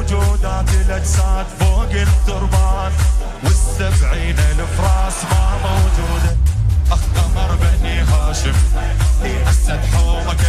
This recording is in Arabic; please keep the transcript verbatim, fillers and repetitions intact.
موجودات الأجساد فوق التربان، والسبعين الفراس ما موجودة. أخ قمر بني هاشم، لأسد حومك